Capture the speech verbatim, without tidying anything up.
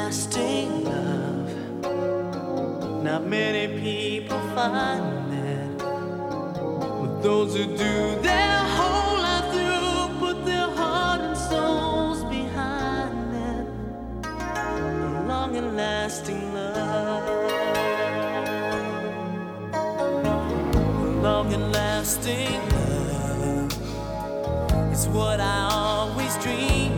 lasting love. Not many people find that, but those who do, their whole life through, put their heart and souls behind that. A long and lasting love. A long and lasting love is what I always dream.